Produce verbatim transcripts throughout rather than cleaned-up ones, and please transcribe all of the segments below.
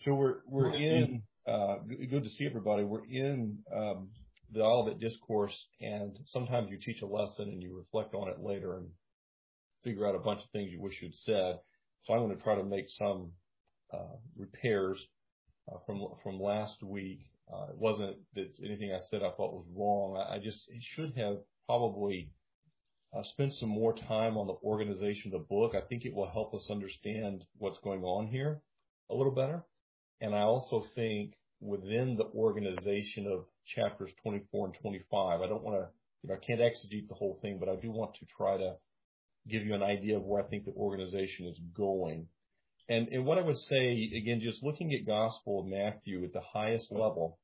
So we're we're in. Uh, good to see everybody. We're in um, the Olivet Discourse, and sometimes you teach a lesson and you reflect on it later and figure out a bunch of things you wish you'd said. So I'm going to try to make some uh, repairs uh, from from last week. Uh, it wasn't that anything I said I thought was wrong. I, I just should have probably uh, spent some more time on the organization of the book. I think it will help us understand what's going on here a little better. And I also think within the organization of chapters twenty-four and twenty-five, I don't want to, you know, I can't exegete the whole thing, but I do want to try to give you an idea of where I think the organization is going. And, and what I would say, again, just looking at Gospel of Matthew at the highest level,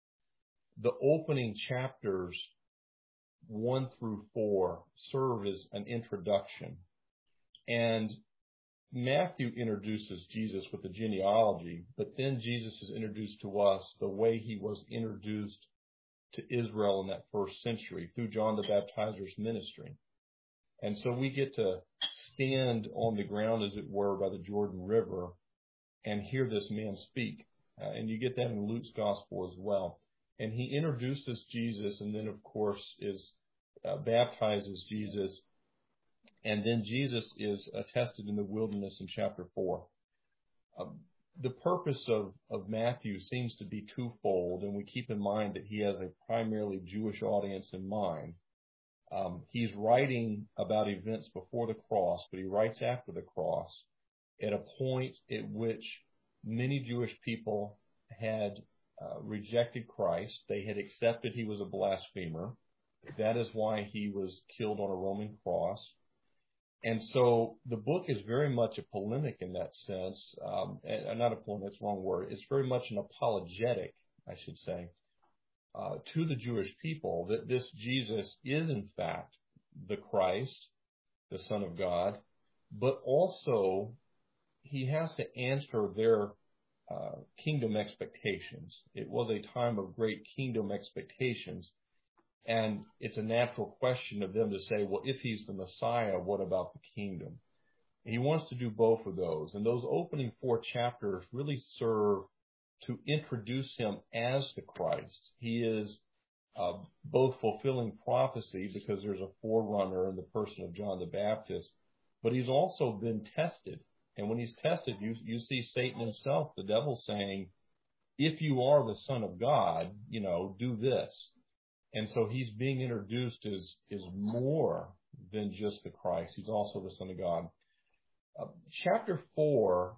the opening chapters one through four serve as an introduction. And Matthew introduces Jesus with the genealogy, but then Jesus is introduced to us the way he was introduced to Israel in that first century through John the Baptizer's ministry. And so we get to stand on the ground, as it were, by the Jordan River and hear this man speak. Uh, and you get that in Luke's gospel as well. And he introduces Jesus and then, of course, is uh, baptizes Jesus. And then Jesus is attested in the wilderness in chapter four. Um, the purpose of, of Matthew seems to be twofold, and we keep in mind that he has a primarily Jewish audience in mind. Um, he's writing about events before the cross, but he writes after the cross at a point at which many Jewish people had uh, rejected Christ. They had accepted he was a blasphemer. That is why he was killed on a Roman cross. And so the book is very much a polemic in that sense. Um, and not a polemic, that's the wrong word. It's very much an apologetic, I should say, uh, to the Jewish people that this Jesus is, in fact, the Christ, the Son of God, but also he has to answer their uh, kingdom expectations. It was a time of great kingdom expectations. And it's a natural question of them to say, well, if he's the Messiah, what about the kingdom? And he wants to do both of those. And those opening four chapters really serve to introduce him as the Christ. He is uh, both fulfilling prophecy because there's a forerunner in the person of John the Baptist, but he's also been tested. And when he's tested, you, you see Satan himself, the devil, saying, if you are the Son of God, you know, do this. And so he's being introduced as is more than just the Christ. He's also the Son of God. Uh, chapter four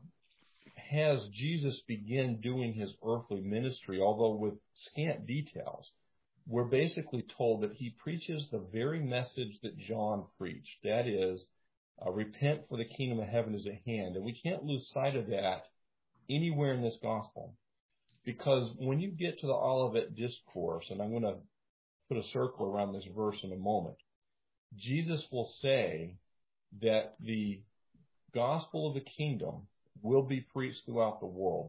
has Jesus begin doing his earthly ministry, although with scant details. We're basically told that he preaches the very message that John preached. That is, uh, repent, for the kingdom of heaven is at hand. And we can't lose sight of that anywhere in this gospel. Because when you get to the Olivet Discourse, and I'm going to put a circle around this verse in a moment, Jesus will say that the gospel of the kingdom will be preached throughout the world.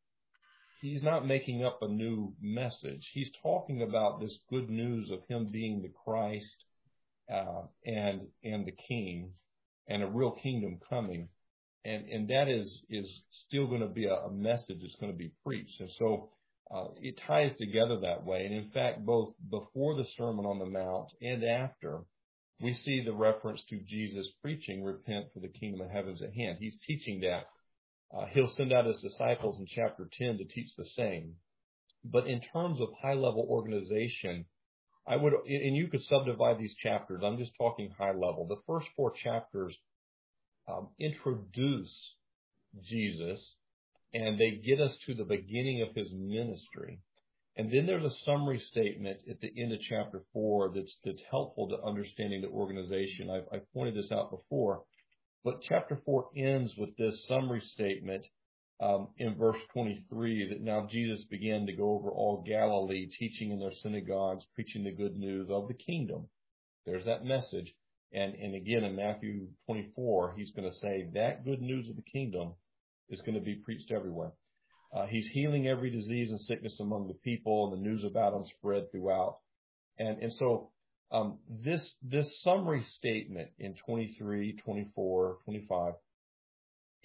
He's not making up a new message. He's talking about this good news of him being the Christ uh, and and the King, and a real kingdom coming. And and that is is still going to be a, a message that's going to be preached. And so Uh, it ties together that way. And in fact, both before the Sermon on the Mount and after, we see the reference to Jesus preaching, repent, for the kingdom of heaven is at hand. He's teaching that. Uh, he'll send out his disciples in chapter ten to teach the same. But in terms of high-level organization, I would, and you could subdivide these chapters. I'm just talking high level. The first four chapters um, introduce Jesus, and they get us to the beginning of his ministry. And then there's a summary statement at the end of chapter four that's that's helpful to understanding the organization. I've, I've pointed this out before, but chapter four ends with this summary statement um, in verse twenty-three, that now Jesus began to go over all Galilee, teaching in their synagogues, preaching the good news of the kingdom. There's that message. And, and again, in Matthew twenty-four, he's going to say that good news of the kingdom is going to be preached everywhere. Uh, he's healing every disease and sickness among the people, and the news about him spread throughout. And and so um, this this summary statement in twenty-three, twenty-four, twenty-five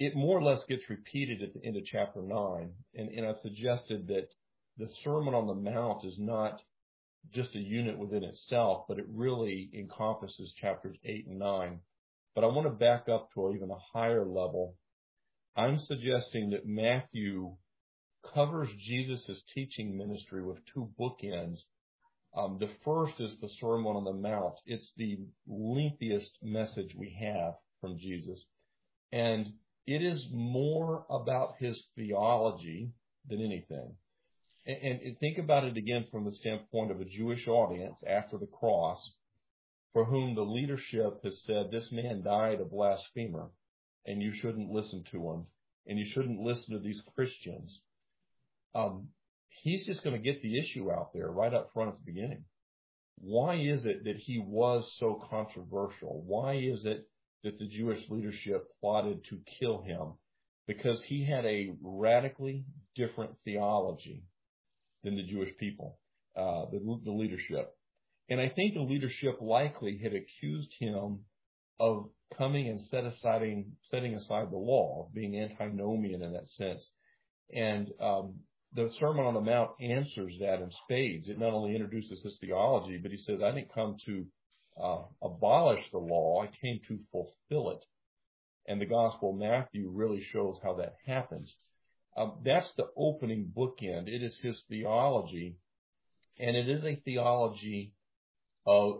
it more or less gets repeated at the end of chapter nine. And, and I've suggested that the Sermon on the Mount is not just a unit within itself, but it really encompasses chapters eight and nine. But I want to back up to even a higher level. I'm suggesting that Matthew covers Jesus' teaching ministry with two bookends. Um, the first is the Sermon on the Mount. It's the lengthiest message we have from Jesus. And it is more about his theology than anything. And, and think about it again from the standpoint of a Jewish audience after the cross, for whom the leadership has said, this man died a blasphemer, and you shouldn't listen to him, and you shouldn't listen to these Christians. Um, he's just going to get the issue out there right up front at the beginning. Why is it that he was so controversial? Why is it that the Jewish leadership plotted to kill him? Because he had a radically different theology than the Jewish people, uh, the, the leadership. And I think the leadership likely had accused him of coming and set aside, setting aside the law, being antinomian in that sense. And um, the Sermon on the Mount answers that in spades. It not only introduces his theology, but he says, I didn't come to uh, abolish the law, I came to fulfill it. And the Gospel of Matthew really shows how that happens. Um, that's the opening bookend. It is his theology, and it is a theology of,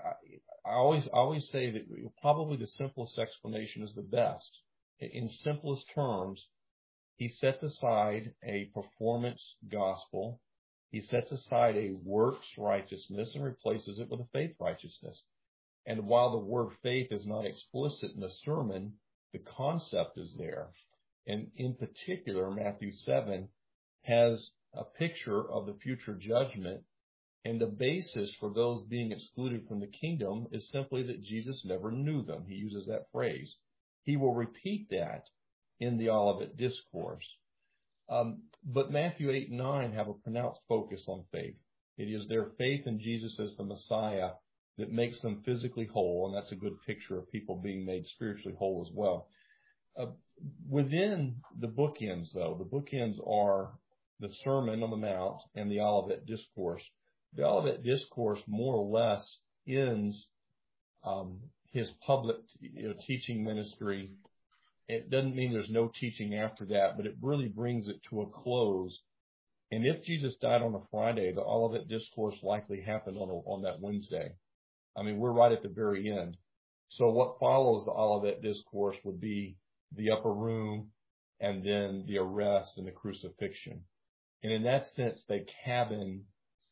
I always, I always say that probably the simplest explanation is the best. In simplest terms, he sets aside a performance gospel. He sets aside a works righteousness and replaces it with a faith righteousness. And while the word faith is not explicit in the sermon, the concept is there. And in particular, Matthew seven has a picture of the future judgment. And the basis for those being excluded from the kingdom is simply that Jesus never knew them. He uses that phrase. He will repeat that in the Olivet Discourse. Um, but Matthew eight and nine have a pronounced focus on faith. It is their faith in Jesus as the Messiah that makes them physically whole, and that's a good picture of people being made spiritually whole as well. Uh, within the bookends, though, the bookends are the Sermon on the Mount and the Olivet Discourse. The Olivet Discourse more or less ends um, his public you know, teaching ministry. It doesn't mean there's no teaching after that, but it really brings it to a close. And if Jesus died on a Friday, the Olivet Discourse likely happened on, a, on that Wednesday. I mean, we're right at the very end. So what follows the Olivet Discourse would be the upper room and then the arrest and the crucifixion. And in that sense, they cabin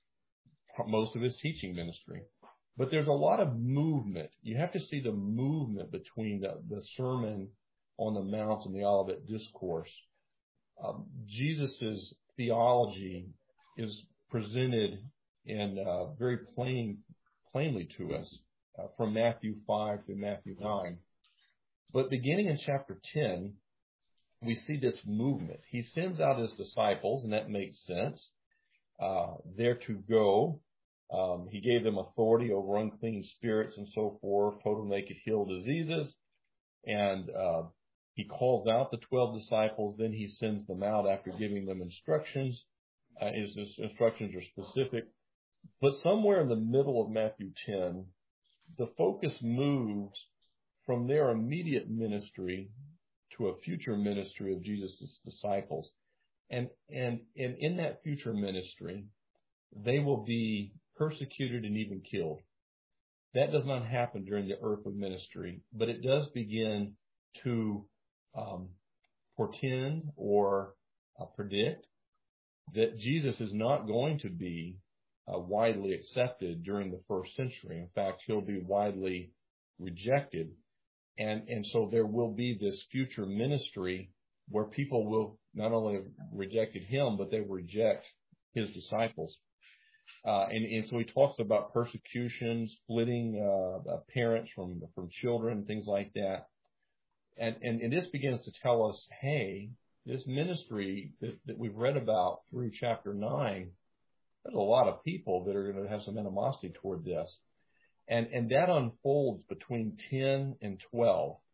most of his teaching ministry. But there's a lot of movement. You have to see the movement between the, the Sermon on the Mount and the Olivet Discourse. Um, Jesus' theology is presented in uh, very plain, plainly to us uh, from Matthew five to Matthew nine. But beginning in chapter ten, we see this movement. He sends out his disciples, and that makes sense. Uh, they're to go. Um, he gave them authority over unclean spirits and so forth, told them they could heal diseases. And uh, he calls out the twelve disciples. Then he sends them out after giving them instructions. Uh, his, his instructions are specific. But somewhere in the middle of Matthew ten, the focus moves from their immediate ministry to a future ministry of Jesus' disciples. And, and, and in that future ministry, they will be persecuted and even killed. That does not happen during the earthly ministry, but it does begin to um, portend or uh, predict that Jesus is not going to be uh, widely accepted during the first century. In fact, he'll be widely rejected. And, and so there will be this future ministry where people will not only have rejected him, but they will reject his disciples. Uh, and, and so he talks about persecution, splitting uh, parents from from children, things like that. And, and, and this begins to tell us, hey, this ministry that, that we've read about through chapter nine, there's a lot of people that are going to have some animosity toward this. And, and that unfolds between ten and twelve.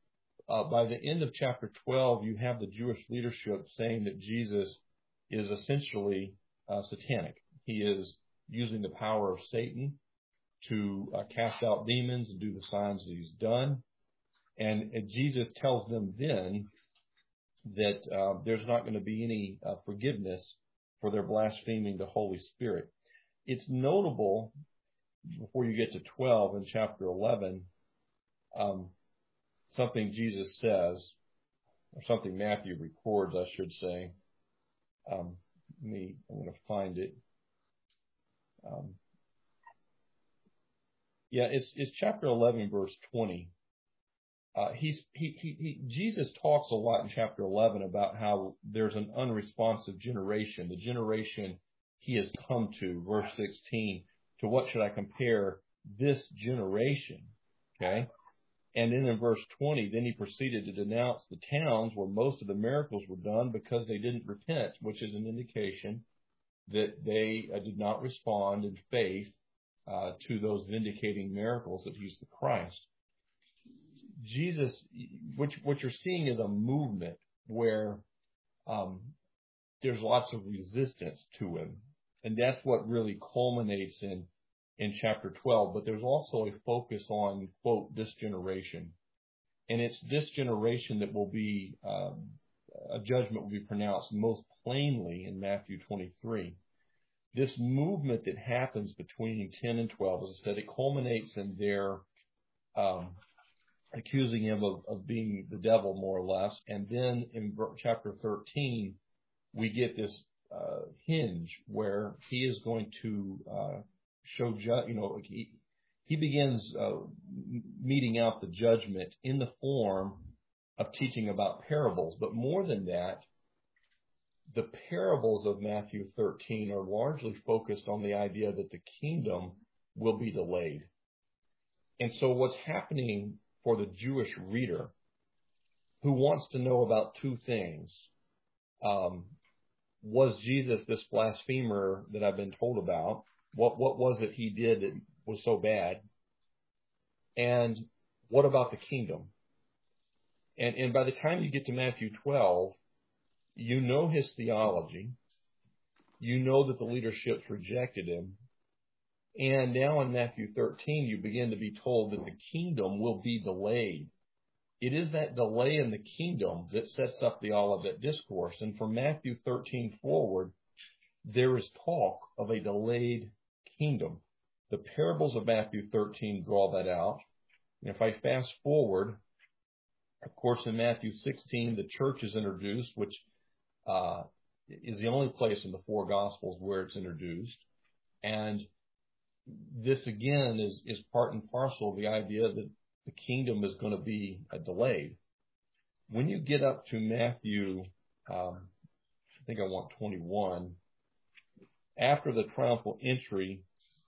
uh, by the end of chapter twelve, you have the Jewish leadership saying that Jesus is essentially uh, satanic. He is using the power of Satan to uh, cast out demons and do the signs that he's done. And, and Jesus tells them then that uh, there's not going to be any uh, forgiveness for their blaspheming the Holy Spirit. It's notable, before you get to twelve in chapter eleven, um, something Jesus says, or something Matthew records, I should say. Um, me, I'm going to find it. Um, yeah, it's it's chapter eleven, verse twenty. Uh, he's he, he he Jesus talks a lot in chapter eleven about how there's an unresponsive generation, the generation he has come to. Verse sixteen. To what should I compare this generation? Okay. And then in verse twenty, then he proceeded to denounce the towns where most of the miracles were done because they didn't repent, which is an indication that they uh, did not respond in faith uh, to those vindicating miracles that he's the Christ. Jesus, what, what you're seeing is a movement where um, there's lots of resistance to him. And that's what really culminates in, in chapter twelve. But there's also a focus on, quote, this generation. And it's this generation that will be, um, a judgment will be pronounced most plainly in Matthew twenty-three. This movement that happens between ten and twelve, as I said, it culminates in their um, accusing him of, of being the devil, more or less. And then in chapter thirteen, we get this uh, hinge where he is going to uh, show, ju- you know, he, he begins uh, meting out the judgment in the form of teaching about parables. But more than that, the parables of Matthew thirteen are largely focused on the idea that the kingdom will be delayed. And so what's happening for the Jewish reader who wants to know about two things, um, was Jesus this blasphemer that I've been told about? What, what was it he did that was so bad? And what about the kingdom? And, and by the time you get to Matthew twelve, you know his theology. You know that the leadership's rejected him. And now in Matthew thirteen, you begin to be told that the kingdom will be delayed. It is that delay in the kingdom that sets up the Olivet Discourse. And from Matthew thirteen forward, there is talk of a delayed kingdom. The parables of Matthew thirteen draw that out. And if I fast forward, of course, in Matthew sixteen, the church is introduced, which uh, is the only place in the four Gospels where it's introduced. And this, again, is, is part and parcel of the idea that the kingdom is going to be uh, delayed. When you get up to Matthew, um, I think I want twenty-one, after the triumphal entry,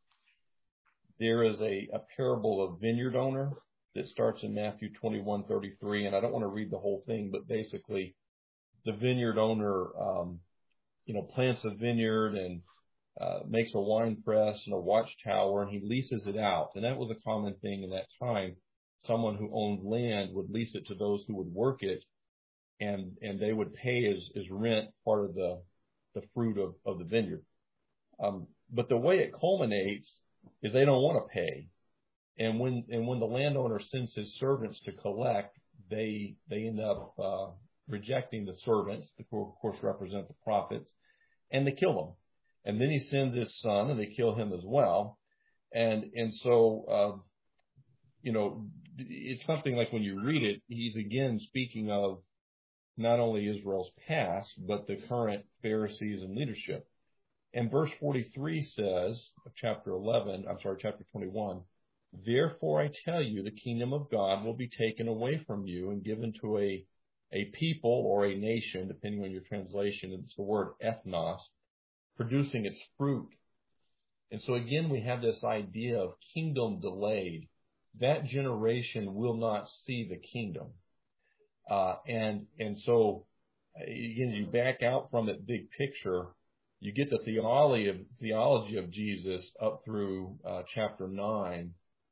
there is a, a parable of vineyard owner that starts in Matthew twenty-one thirty-three, and I don't want to read the whole thing, but basically the vineyard owner, um, you know, plants a vineyard and uh, makes a wine press and a watchtower, and he leases it out. And that was a common thing in that time. Someone who owned land would lease it to those who would work it, and, and they would pay as, as rent part of the, the fruit of, of the vineyard. Um, but the way it culminates is they don't want to pay. And when, and when the landowner sends his servants to collect, they, they end up, uh, rejecting the servants, that of course represent the prophets, and they kill them. And then he sends his son, and they kill him as well. And, and so, uh, you know, it's something like when you read it, he's again speaking of not only Israel's past, but the current Pharisees and leadership. And verse forty-three says, of chapter eleven, I'm sorry, chapter twenty-one, therefore I tell you, the kingdom of God will be taken away from you and given to a, a people or a nation, depending on your translation. It's the word ethnos, producing its fruit. And so again, we have this idea of kingdom delayed. That generation will not see the kingdom. Uh, and, and so again, you back out from that big picture, you get the theology of, theology of Jesus up through uh, chapter nine.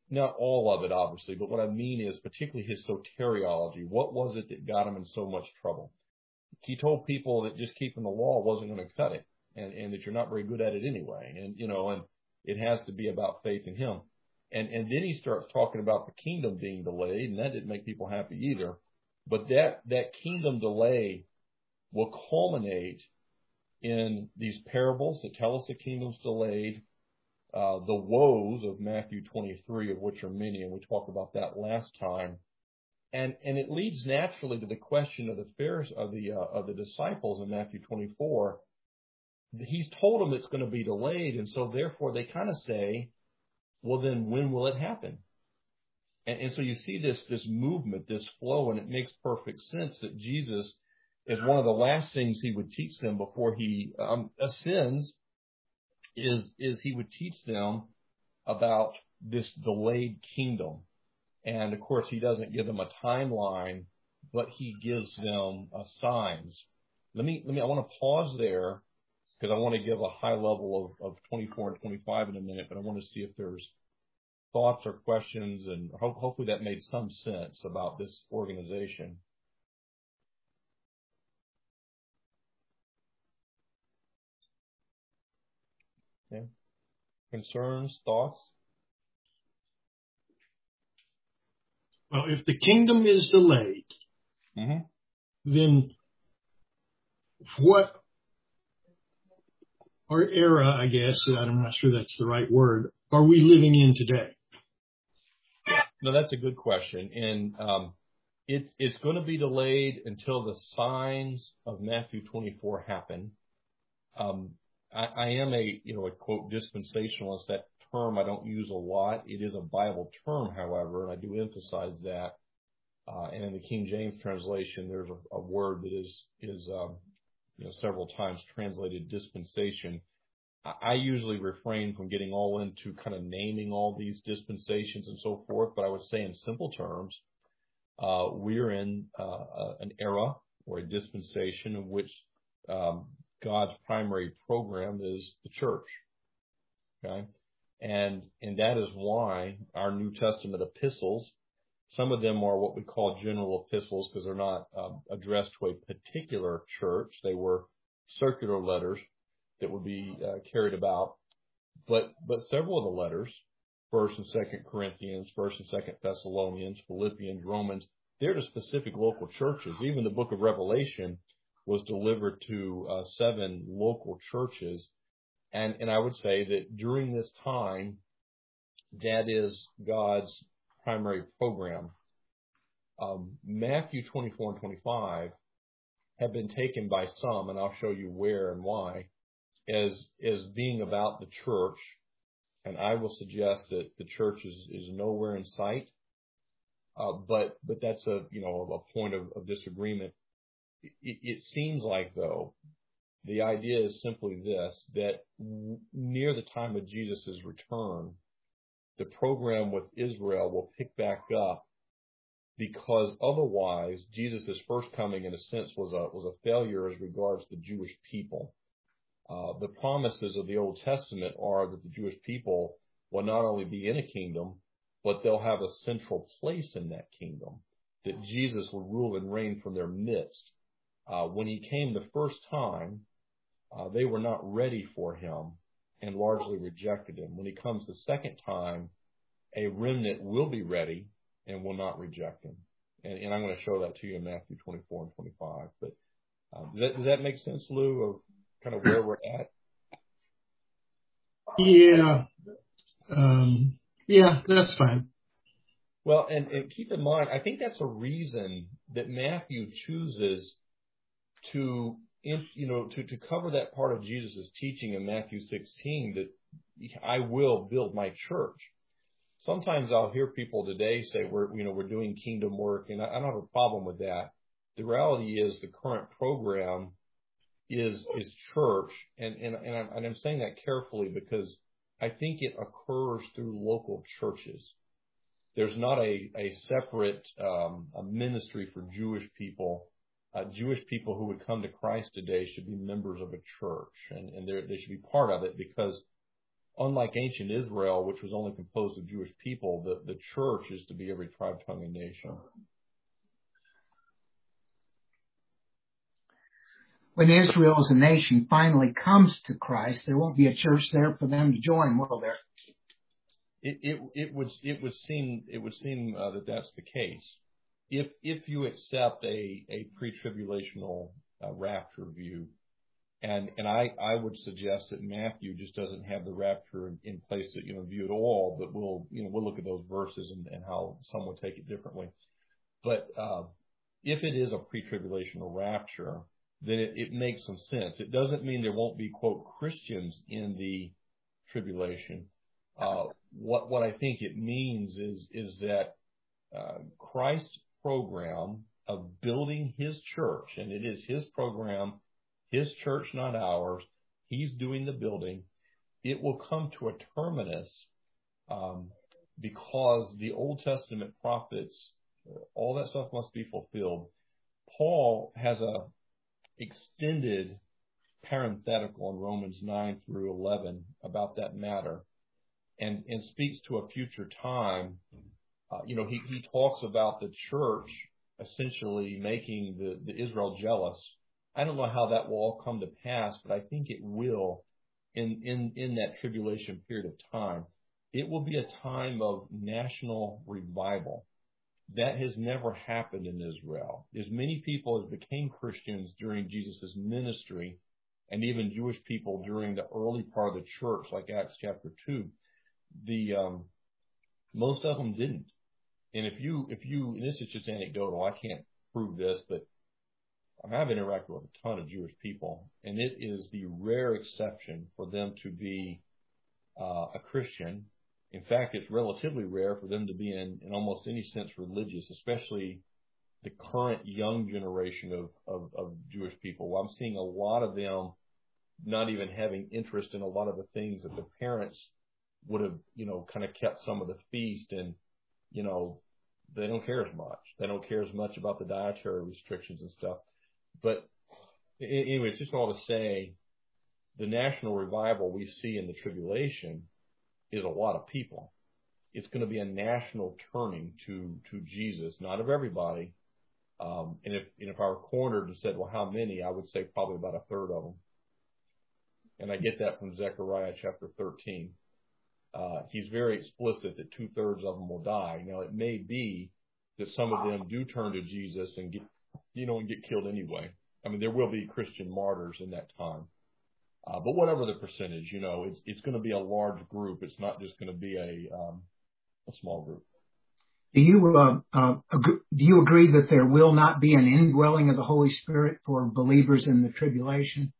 not all of it, obviously, but what I mean is particularly his soteriology. What was it that got him in so much trouble? He told people that just keeping the law wasn't going to cut it, and, and that you're not very good at it anyway. And, you know, and it has to be about faith in him. And, and then he starts talking about the kingdom being delayed, and that didn't make people happy either. But that, that kingdom delay will culminate in these parables that tell us the kingdom's delayed, uh, the woes of Matthew twenty-three, of which are many, and we talked about that last time. And, and it leads naturally to the question of the Pharisees, of the, uh, of the disciples in Matthew twenty-four. He's told them it's going to be delayed, and so therefore they kind of say, well, then when will it happen? And, and so you see this, this movement, this flow, and it makes perfect sense that Jesus is one of the last things he would teach them before he um, ascends is, is he would teach them about this delayed kingdom. And of course, he doesn't give them a timeline, but he gives them uh, signs. Let me, let me, I want to pause there because I want to give a high level of, of twenty-four and twenty-five in a minute, but I want to see if there's thoughts or questions, and ho- hopefully that made some sense about this organization. Yeah. Concerns, thoughts? Well, if the kingdom is delayed, Mm-hmm. then what, or era, I guess, I'm not sure that's the right word, are we living in today? No, that's a good question. And um, it's it's going to be delayed until the signs of Matthew twenty-four happen. Um, I, I am a, you know, a quote dispensationalist. That term I don't use a lot. It is a Bible term, however, and I do emphasize that. Uh, and in the King James translation, there's a, a word that is is um, you know several times translated dispensation. I usually refrain from getting all into kind of naming all these dispensations and so forth, but I would say in simple terms, uh, we're in uh, an era or a dispensation in which um, God's primary program is the church. Okay, and and that is why our New Testament epistles, some of them are what we call general epistles because they're not um, addressed to a particular church. They were circular letters that would be uh, carried about. But but several of the letters, First and Second Corinthians, First and Second Thessalonians, Philippians, Romans, they're to specific local churches. Even the book of Revelation was delivered to uh, seven local churches. And, and I would say that during this time, that is God's primary program. Um, Matthew twenty-four and twenty-five have been taken by some, and I'll show you where and why, as as being about the church, and I will suggest that the church is, is nowhere in sight. Uh, but but that's a you know a point of, of disagreement. It, it seems like though the idea is simply this: that w- near the time of Jesus' return, the program with Israel will pick back up, because otherwise Jesus' first coming, in a sense, was a was a failure as regards the Jewish people. Uh, the promises of the Old Testament are that the Jewish people will not only be in a kingdom, but they'll have a central place in that kingdom, that Jesus will rule and reign from their midst. Uh, when he came the first time, uh, they were not ready for him and largely rejected him. When he comes the second time, a remnant will be ready and will not reject him. And, and I'm going to show that to you in Matthew twenty-four and twenty-five. But uh, does that, does that make sense, Lou, of kind of where we're at? Yeah. Um, yeah, that's fine. Well, and, and keep in mind, I think that's a reason that Matthew chooses to, you know, to, to cover that part of Jesus' teaching in Matthew sixteen, that I will build my church. Sometimes I'll hear people today say we're, you know, we're doing kingdom work, and I, I don't have a problem with that. The reality is the current program is is church, and and and I'm, and I'm saying that carefully because I think it occurs through local churches. There's not a a separate um, a ministry for Jewish people. Uh, Jewish people who would come to Christ today should be members of a church, and and they they should be part of it, because unlike ancient Israel, which was only composed of Jewish people, the, the church is to be every tribe, tongue, and nation. When Israel as a nation finally comes to Christ, there won't be a church there for them to join, will there? It it, it would it would seem it would seem uh, that that's the case. If if you accept a a pre-tribulational uh, rapture view, and and I I would suggest that Matthew just doesn't have the rapture in, in place that you know view at all. But we'll you know we'll look at those verses and, and how some will take it differently. But uh, if it is a pre-tribulational rapture, then it, it makes some sense. It doesn't mean there won't be, quote, Christians in the tribulation. Uh, what what I think it means is is that uh, Christ's program of building his church, and it is his program, his church, not ours. He's doing the building. It will come to a terminus um, because the Old Testament prophets, all that stuff must be fulfilled. Paul has a extended parenthetical in Romans nine through eleven about that matter, and, and speaks to a future time. Uh, you know, he, he talks about the church essentially making the, the Israel jealous. I don't know how that will all come to pass, but I think it will in, in, in that tribulation period of time. It will be a time of national revival. That has never happened in Israel. As many people as became Christians during Jesus' ministry, and even Jewish people during the early part of the church, like Acts chapter two, the um, most of them didn't. And if you, if you, and this is just anecdotal, I can't prove this, but I've interacted with a ton of Jewish people, and it is the rare exception for them to be uh, a Christian. In fact, it's relatively rare for them to be in, in almost any sense religious, especially the current young generation of, of, of Jewish people. Well, I'm seeing a lot of them not even having interest in a lot of the things that the parents would have, you know, kind of kept some of the feast, and, you know, they don't care as much. They don't care as much about the dietary restrictions and stuff. But anyway, it's just all to say the national revival we see in the tribulation is a lot of people. It's going to be a national turning to, to Jesus, not of everybody. Um, and if, and if I were cornered and said, well, how many? I would say probably about a third of them. And I get that from Zechariah chapter thirteen. Uh, he's very explicit that two thirds of them will die. Now, it may be that some of them do turn to Jesus and get, you know, and get killed anyway. I mean, there will be Christian martyrs in that time. Uh, but whatever the percentage, you know, it's it's going to be a large group. It's not just going to be a um, a small group. Do you uh, uh, agree, do you agree that there will not be an indwelling of the Holy Spirit for believers in the tribulation?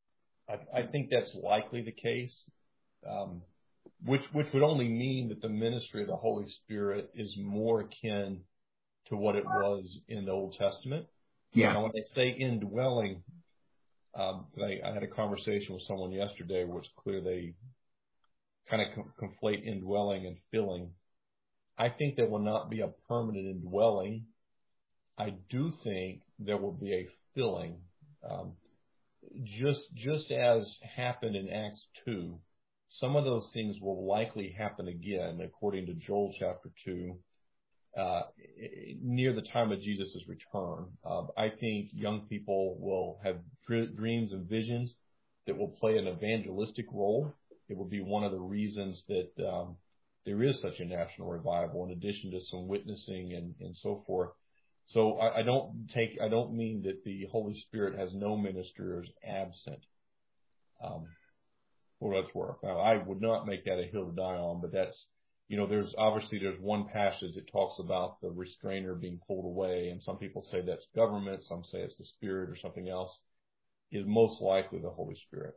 I, I think that's likely the case, um, which which would only mean that the ministry of the Holy Spirit is more akin to what it was in the Old Testament. Yeah. Now, when I say indwelling, um, I, I had a conversation with someone yesterday where it's clear they kind of com- conflate indwelling and filling. I think there will not be a permanent indwelling. I do think there will be a filling. Um, just just as happened in Acts two, some of those things will likely happen again, according to Joel chapter two, uh, near the time of Jesus' return. Uh, I think young people will have dr- dreams and visions that will play an evangelistic role. It will be one of the reasons that um, there is such a national revival, in addition to some witnessing and, and so forth. So I, I don't take, I don't mean that the Holy Spirit has no ministry or is absent. Um, for what it's worth. Now, I would not make that a hill to die on, but that's, you know, there's obviously there's one passage that talks about the restrainer being pulled away, and some people say that's government, some say it's the Spirit or something else. Is most likely the Holy Spirit.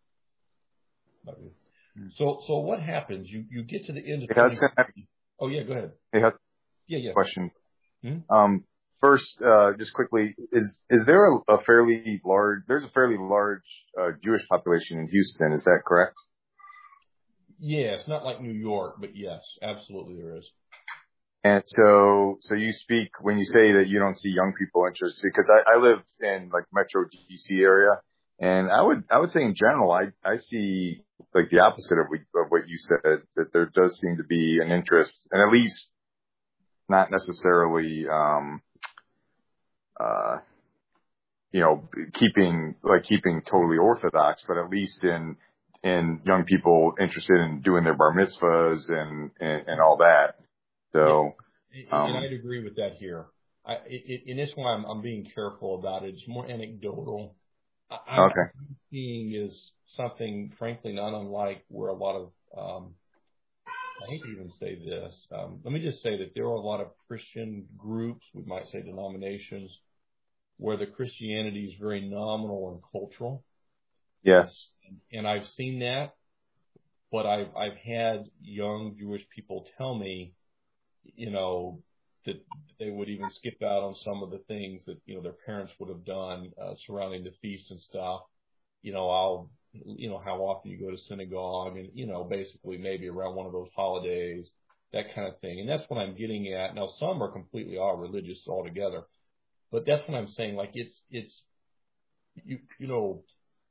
So, so what happens? You you get to the end of. Hey, Hudson, oh yeah, go ahead. Hey, Hudson, yeah, yeah. Question. Hmm? Um, first, uh, just quickly, is is there a, a fairly large? There's a fairly large uh, Jewish population in Houston. Is that correct? Yeah, it's not like New York, but yes, absolutely there is. And so, so you speak when you say that you don't see young people interested, because I, I live in like Metro D C area, And I would, I would say in general, I, I see like the opposite of, we, of what you said, that there does seem to be an interest, and at least not necessarily, um, uh, you know, keeping, like keeping totally orthodox, but at least in, in young people interested in doing their bar mitzvahs and, and, and all that. So, yeah. um, and I'd agree with that here. I, it, and this why I'm, I'm being careful about it. It's more anecdotal. I, okay. What I'm seeing is something, frankly, not unlike where a lot of, um, I hate to even say this. Um, let me just say that there are a lot of Christian groups, we might say denominations, where the Christianity is very nominal and cultural. Yes. And, and I've seen that, but I've, I've had young Jewish people tell me, you know, that they would even skip out on some of the things that, you know, their parents would have done uh, surrounding the feast and stuff. You know, I'll, you know, how often you go to synagogue and, you know, basically maybe around one of those holidays, that kind of thing. And that's what I'm getting at. Now, some are completely all religious altogether, but that's what I'm saying. Like it's, it's, you, you know,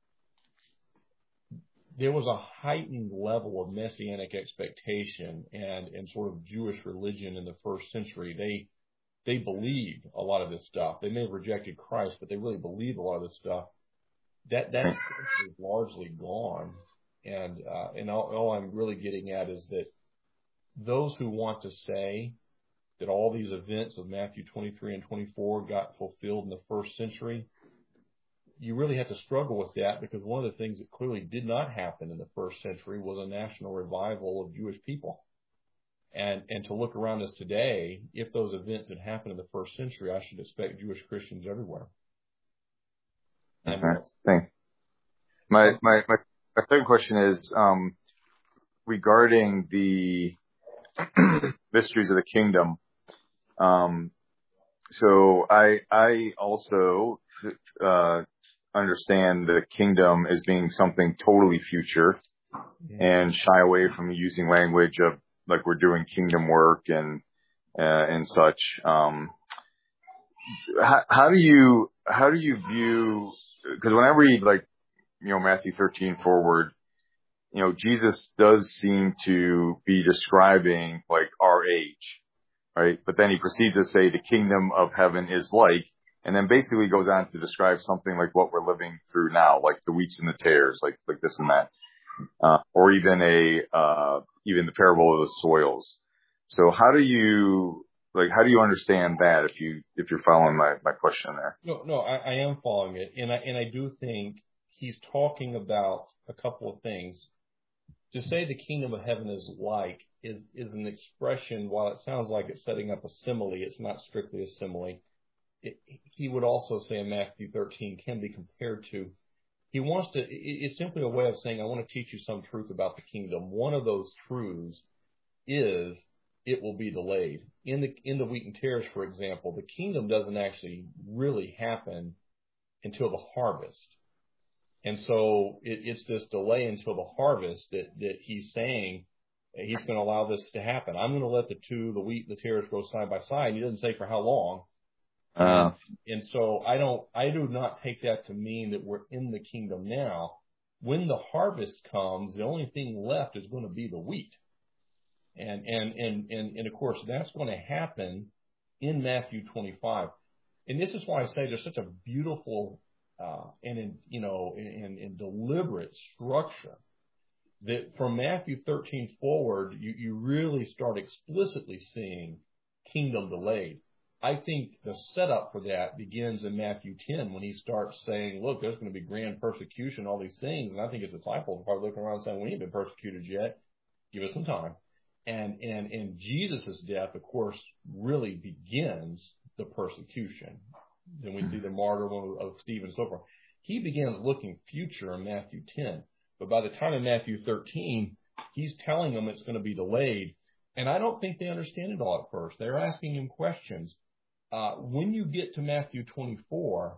there was a heightened level of messianic expectation and, and sort of Jewish religion in the first century. They, they believed a lot of this stuff. They may have rejected Christ, but they really believed a lot of this stuff. That, that is largely gone. And, uh, and all, all I'm really getting at is that those who want to say that all these events of Matthew twenty-three and twenty-four got fulfilled in the first century, you really have to struggle with that, because one of the things that clearly did not happen in the first century was a national revival of Jewish people. And, and to look around us today, if those events had happened in the first century, I should expect Jewish Christians everywhere. Okay. Thanks. My, my, my, my third question is, um, regarding the mysteries of the kingdom. Um, so I, I also, uh, understand the kingdom as being something totally future, yeah, and shy away from using language of like we're doing kingdom work and, uh, and such. Um, how, how do you, how do you view, because when I read like, you know, Matthew thirteen forward, you know, Jesus does seem to be describing like our age, right? But then he proceeds to say the kingdom of heaven is like, and then basically goes on to describe something like what we're living through now, like the wheats and the tares, like, like this and that, uh, or even a, uh, even the parable of the soils. So how do you, like, how do you understand that if you, if you're following my, my question there? No, no, I, I am following it. And I, and I do think he's talking about a couple of things. To say the kingdom of heaven is like is, is an expression, while it sounds like it's setting up a simile, it's not strictly a simile. It, he would also say in Matthew thirteen can be compared to. He wants to, it, it's simply a way of saying, I want to teach you some truth about the kingdom. One of those truths is it will be delayed. In the, in the wheat and tares, for example, the kingdom doesn't actually really happen until the harvest. And so it, it's this delay until the harvest that, that he's saying he's going to allow this to happen. I'm going to let the two, the wheat and the tares, grow side by side. He doesn't say for how long. Uh, and, and so I don't, I do not take that to mean that we're in the kingdom now. When the harvest comes, the only thing left is going to be the wheat. And, and, and, and, and of course, that's going to happen in Matthew twenty-five. And this is why I say there's such a beautiful, uh, and in, you know, in, in deliberate structure that from Matthew thirteen forward, you, you really start explicitly seeing kingdom delayed. I think the setup for that begins in Matthew ten when he starts saying, look, there's going to be grand persecution, all these things. And I think his disciples are probably looking around saying, we ain't been persecuted yet. Give us some time. And, and, and Jesus' death, of course, really begins the persecution. Then we see the martyrdom of Stephen and so forth. He begins looking future in Matthew ten. But by the time in Matthew thirteen, he's telling them it's going to be delayed. And I don't think they understand it all at first. They're asking him questions. Uh, when you get to Matthew twenty-four,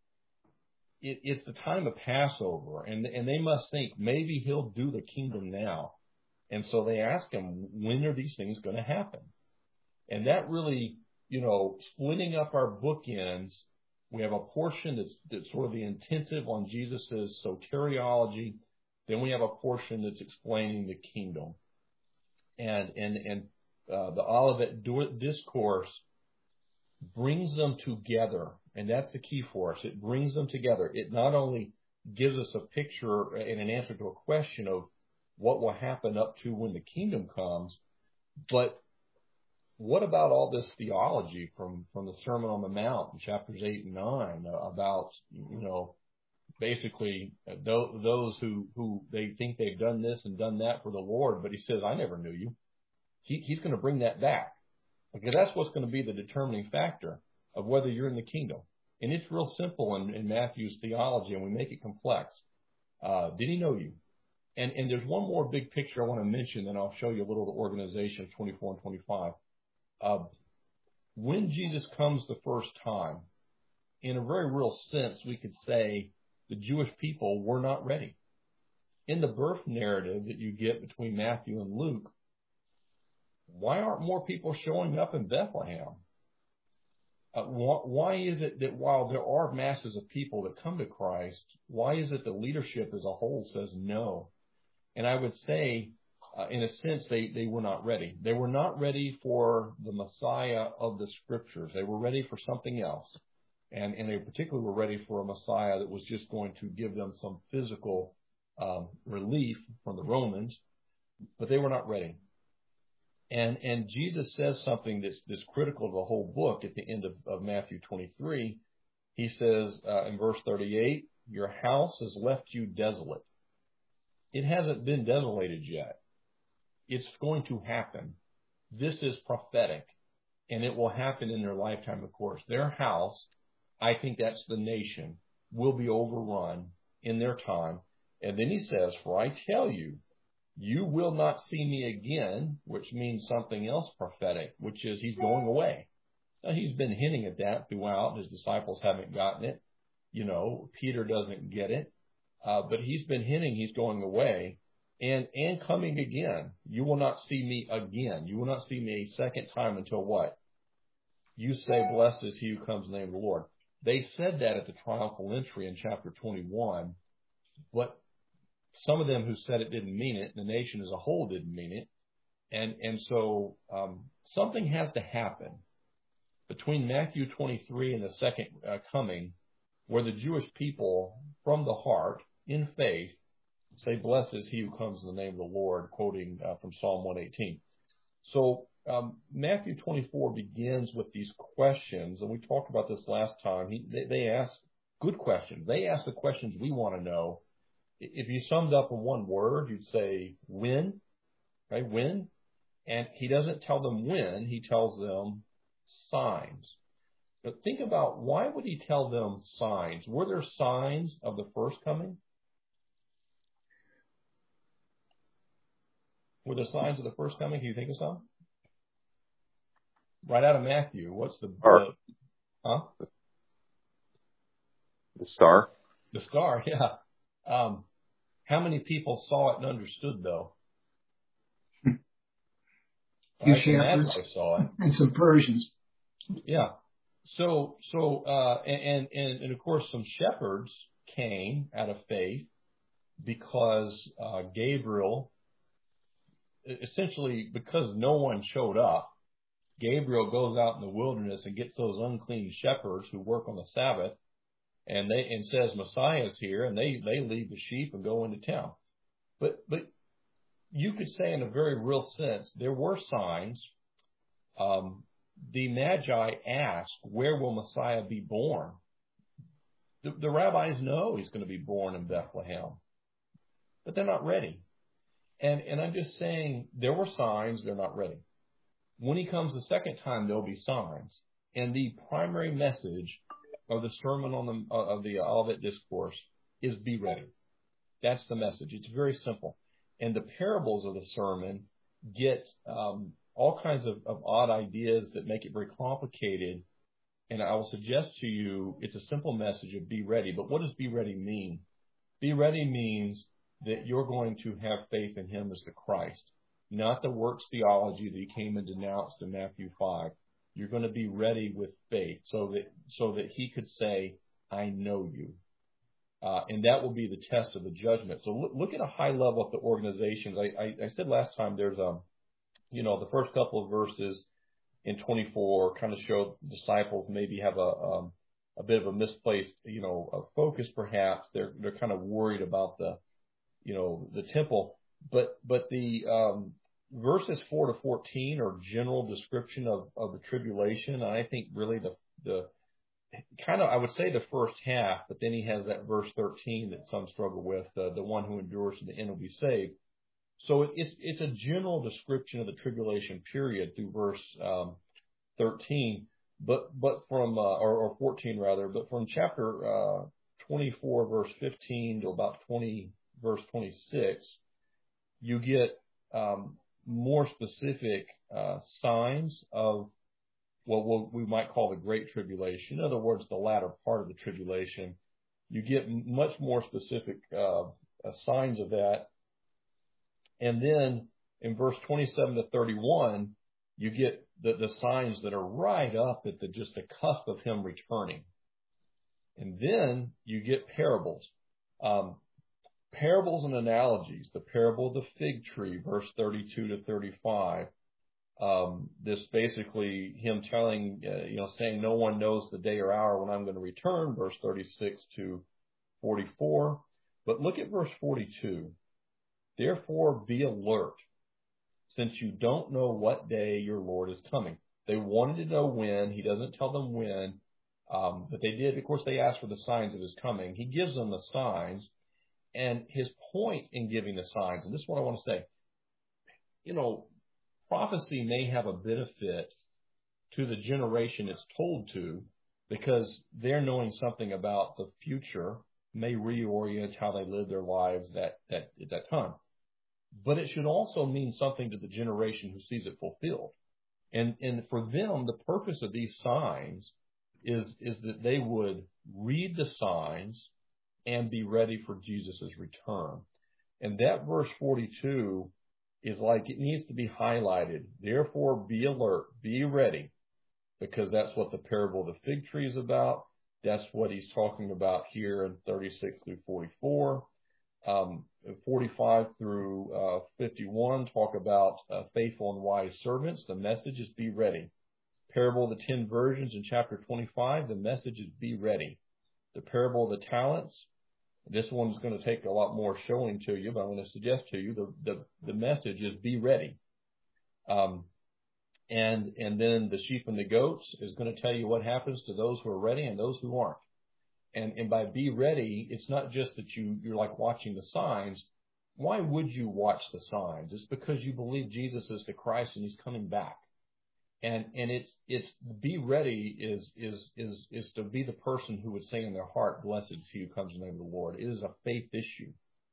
it, it's the time of Passover. And, and they must think maybe he'll do the kingdom now. And so they ask him, when are these things going to happen? And that really, you know, splitting up our bookends We have a portion that's, that's sort of the intensive on Jesus' soteriology. Then we have a portion that's explaining the kingdom. And, and, and uh, the Olivet Discourse brings them together. And that's the key for us. It brings them together. It not only gives us a picture and an answer to a question of what will happen up to when the kingdom comes, but what about all this theology from, from the Sermon on the Mount in chapters eight and nine about, you know, basically those who, who they think they've done this and done that for the Lord, but he says, I never knew you. He, he's going to bring that back, because that's what's going to be the determining factor of whether you're in the kingdom. And it's real simple in, in Matthew's theology, and we make it complex. Uh, did he know you? And, and there's one more big picture I want to mention, and I'll show you a little of the organization of twenty-four and twenty-five. Uh, when Jesus comes the first time, in a very real sense, we could say the Jewish people were not ready. In the birth narrative that you get between Matthew and Luke, why aren't more people showing up in Bethlehem? Uh, wh- why is it that while there are masses of people that come to Christ, why is it the leadership as a whole says no? And I would say, uh, in a sense, they, they were not ready. They were not ready for the Messiah of the Scriptures. They were ready for something else. And, and they particularly were ready for a Messiah that was just going to give them some physical um, relief from the Romans, but they were not ready. And, and Jesus says something that's, that's critical to the whole book at the end of, of Matthew twenty-three. He says uh, in verse thirty-eight, your house has left you desolate. It hasn't been desolated yet. It's going to happen. This is prophetic, and it will happen in their lifetime, of course. Their house, I think that's the nation, will be overrun in their time. And then he says, for I tell you, you will not see me again, which means something else prophetic, which is he's going away. Now, he's been hinting at that throughout. His disciples haven't gotten it. You know, Peter doesn't get it. Uh, but he's been hinting he's going away and, and coming again. You will not see me again. You will not see me a second time until what? You say, blessed is he who comes in the name of the Lord. They said that at the triumphal entry in chapter twenty-one, but some of them who said it didn't mean it, the nation as a whole didn't mean it. And, and so, um, something has to happen between Matthew twenty-three and the second uh, coming, where the Jewish people from the heart, in faith, say, blessed is he who comes in the name of the Lord, quoting uh, from Psalm one eighteen. So um, Matthew twenty-four begins with these questions, and we talked about this last time. He, they, they ask good questions. They ask the questions we want to know. If you summed up in one word, you'd say when, right? When. And he doesn't tell them when, he tells them signs. But think about, why would he tell them signs? Were there signs of the first coming? Were there signs of the first coming? Can you think of some? Right out of Matthew, what's the... Star. Uh, huh? The star? The star, yeah. Um, how many people saw it and understood, though? Few Right, shepherds saw it. and some Persians. Yeah. So, so, uh, and, and, and of course some shepherds came out of faith because, uh, Gabriel, essentially because no one showed up, Gabriel goes out in the wilderness and gets those unclean shepherds who work on the Sabbath, and they, and says Messiah's here, and they, they leave the sheep and go into town. But, but you could say in a very real sense, there were signs. Um, The Magi ask, where will Messiah be born? The, the rabbis know he's going to be born in Bethlehem, but they're not ready. And, and I'm just saying, there were signs, they're not ready. When he comes the second time, there'll be signs. And the primary message of the Sermon on the, of the Olivet Discourse is be ready. That's the message. It's very simple. And the parables of the sermon get, um, all kinds of, of odd ideas that make it very complicated. And I will suggest to you, it's a simple message of be ready. But what does be ready mean? Be ready means that you're going to have faith in him as the Christ, not the works theology that he came and denounced in Matthew five. You're going to be ready with faith so that, so that he could say, I know you. Uh, and that will be the test of the judgment. So look, look at a high level at the organizations. I, I, I said last time there's a, you know, the first couple of verses in twenty-four kind of show disciples maybe have a, um, a bit of a misplaced, you know, a focus perhaps. They're, they're kind of worried about the, you know, the temple. But, but the, um, verses four to fourteen are general description of, of the tribulation. And I think really the, the kind of, I would say the first half, but then he has that verse thirteen that some struggle with, uh, the one who endures to the end will be saved. So it's, it's a general description of the tribulation period through verse, um, thirteen, but, but from, uh, or, or fourteen rather, but from chapter, uh, twenty-four verse fifteen to about twenty verse twenty-six, you get, um, more specific, uh, signs of what what we might call the Great Tribulation. In other words, the latter part of the tribulation. You get much more specific, uh, uh signs of that. And then in verse twenty-seven to thirty-one, you get the, the signs that are right up at the, just the cusp of him returning. And then you get parables. Um, parables and analogies. The parable of the fig tree, verse thirty-two to thirty-five. Um, this basically him telling, uh, you know, saying no one knows the day or hour when I'm going to return, verse thirty-six to forty-four. But look at verse forty-two. Therefore be alert, since you don't know what day your Lord is coming. They wanted to know when. He doesn't tell them when. Um, but they did. Of course, they asked for the signs of his coming. He gives them the signs. And his point in giving the signs, and this is what I want to say, you know, prophecy may have a benefit to the generation it's told to because they're knowing something about the future may reorient how they live their lives that, that, at that time. But it should also mean something to the generation who sees it fulfilled. And, and for them, the purpose of these signs is, is that they would read the signs and be ready for Jesus' return. And that verse forty-two is like it needs to be highlighted. Therefore, be alert, be ready, because that's what the parable of the fig tree is about. That's what he's talking about here in thirty-six through forty-four. Um, forty-five through uh, fifty-one talk about uh, faithful and wise servants. The message is be ready. Parable of the ten virgins in chapter twenty-five, the message is be ready. The parable of the talents, this one's going to take a lot more showing to you, but I'm going to suggest to you the, the, the message is be ready. Um, and, and then the sheep and the goats is going to tell you what happens to those who are ready and those who aren't. And, and by be ready, it's not just that you, you're like watching the signs. Why would you watch the signs? It's because you believe Jesus is the Christ and he's coming back. And, and it's, it's be ready is, is, is, is to be the person who would say in their heart, blessed is he who comes in the name of the Lord. It is a faith issue.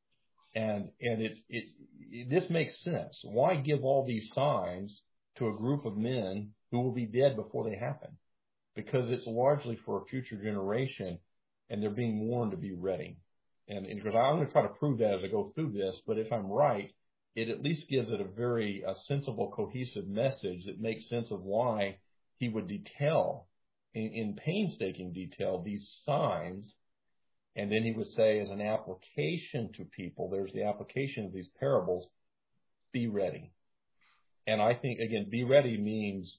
And, and it's, it, it, this makes sense. Why give all these signs to a group of men who will be dead before they happen? Because it's largely for a future generation and they're being warned to be ready. And, and because I'm going to try to prove that as I go through this, but if I'm right, it at least gives it a very uh, sensible, cohesive message that makes sense of why he would detail, in, in painstaking detail, these signs. And then he would say, as an application to people, there's the application of these parables, be ready. And I think, again, be ready means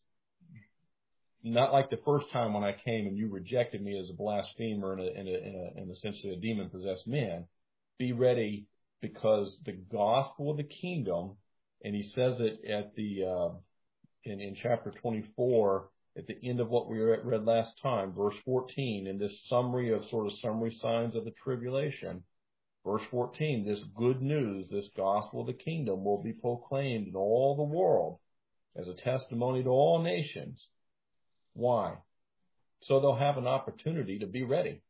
not like the first time when I came and you rejected me as a blasphemer and, a, and, a, and, a, and essentially a demon-possessed man. Be ready because the gospel of the kingdom, and he says it at the uh, in, in chapter twenty-four, at the end of what we read last time, verse fourteen, in this summary of sort of summary signs of the tribulation, verse fourteen, this good news, this gospel of the kingdom will be proclaimed in all the world as a testimony to all nations. Why? So they'll have an opportunity to be ready.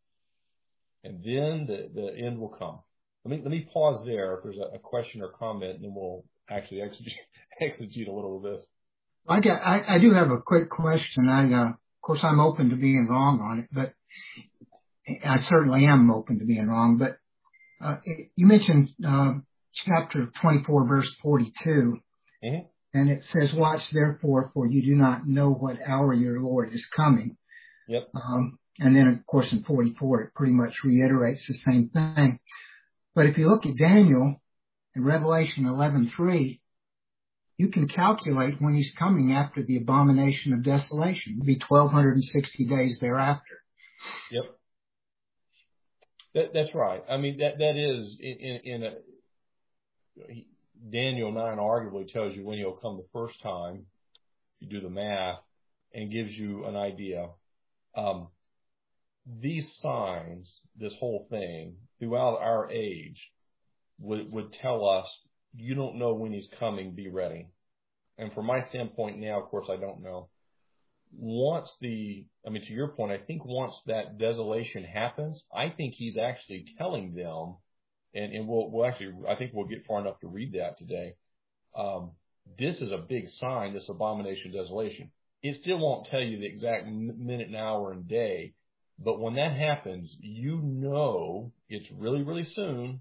And then the, the end will come. Let me, let me pause there if there's a, a question or comment, and then we'll actually exegete, exegete a little of this. I got, I, I do have a quick question. I, uh, of course, I'm open to being wrong on it, but I certainly am open to being wrong. But uh, you mentioned uh, chapter twenty-four, verse forty-two, mm-hmm. And it says, watch therefore, for you do not know what hour your Lord is coming. Yep. Um, and then, of course, in forty-four, it pretty much reiterates the same thing. But if you look at Daniel in Revelation eleven three, you can calculate when he's coming after the abomination of desolation. It'll be twelve sixty days thereafter. Yep. That, that's right. I mean, that, that is in, in, in a, Daniel nine arguably tells you when he'll come the first time. You do the math and gives you an idea. Um, these signs, this whole thing throughout our age would, would tell us, you don't know when he's coming, be ready. And from my standpoint now, of course, I don't know. Once the, I mean, to your point, I think once that desolation happens, I think he's actually telling them, and, and we'll, we'll actually, I think we'll get far enough to read that today. Um, this is a big sign, this abomination of desolation. It still won't tell you the exact minute and hour and day, but when that happens, you know it's really, really soon,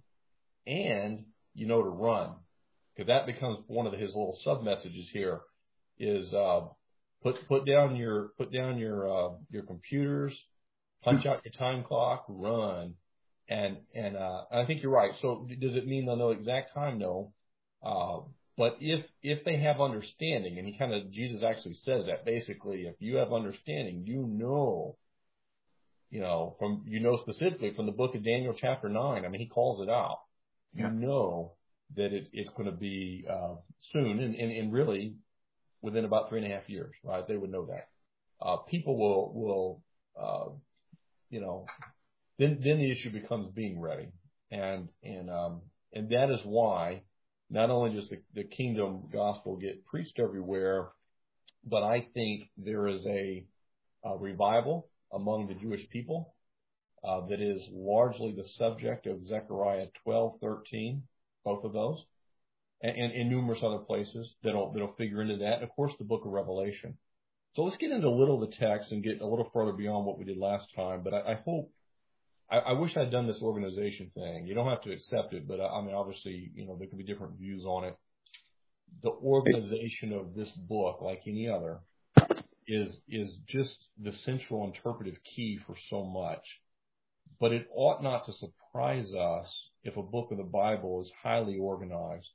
and you know to run. Because that becomes one of his little sub messages here is, uh, put, put down your, put down your, uh, your computers, punch out your time clock, run. And, and, uh, I think you're right. So does it mean they'll know exact time? No. Uh, but if, if they have understanding, and he kind of, Jesus actually says that basically, if you have understanding, you know, you know, from, you know, specifically from the book of Daniel chapter nine, I mean, he calls it out. Yeah. You know that it, it's going to be, uh, soon and, and, and really within about three and a half years, right? They would know that. Uh, people will, will, uh, you know, then, then the issue becomes being ready. And, and, um, and that is why not only does the, the kingdom gospel get preached everywhere, but I think there is a, a revival among the Jewish people, uh, that is largely the subject of Zechariah twelve, thirteen, both of those, and, and in numerous other places that'll, that'll figure into that. And of course, the book of Revelation. So let's get into a little of the text and get a little further beyond what we did last time. But I, I hope, I, I wish I'd done this organization thing. You don't have to accept it, but I, I mean, obviously, you know, there could be different views on it. The organization of this book, like any other, is, is just the central interpretive key for so much. But it ought not to surprise us if a book of the Bible is highly organized,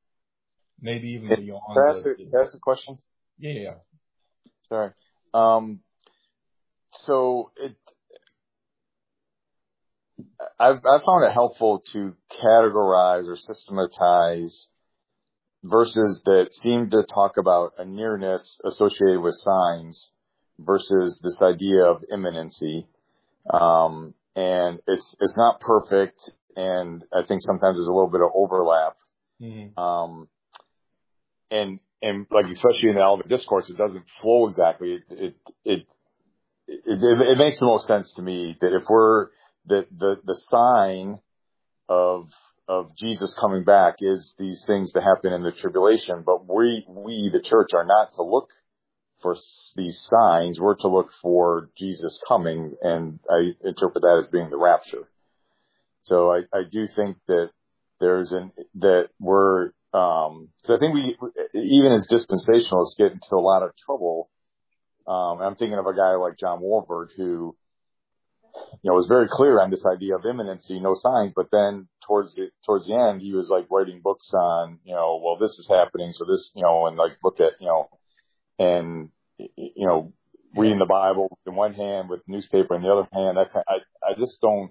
maybe even beyond. Can I ask, the, can I ask a question? Yeah, yeah. Sorry. Um, so it, I've, I found it helpful to categorize or systematize verses that seem to talk about a nearness associated with signs versus this idea of imminency. Um, and it's, it's not perfect. And I think sometimes there's a little bit of overlap. Mm-hmm. Um, and, and like, especially in the Olivet Discourse, it doesn't flow exactly. It, it, it, it, it, it makes the most sense to me that if we're, that the, the sign of, of Jesus coming back is these things that happen in the tribulation, but we, we, the church, are not to look for these signs. We're to look for Jesus coming, and I interpret that as being the rapture. So I, I do think that there's an, that we're, um, so I think we, even as dispensationalists, get into a lot of trouble. Um, I'm thinking of a guy like John Walvoord who, you know, was very clear on this idea of imminency, no signs, but then towards the, towards the end, he was like writing books on, you know, well, this is happening. So this, you know, and like look at, you know, and, you know, reading the Bible in one hand with newspaper in the other hand. I, I, I just don't,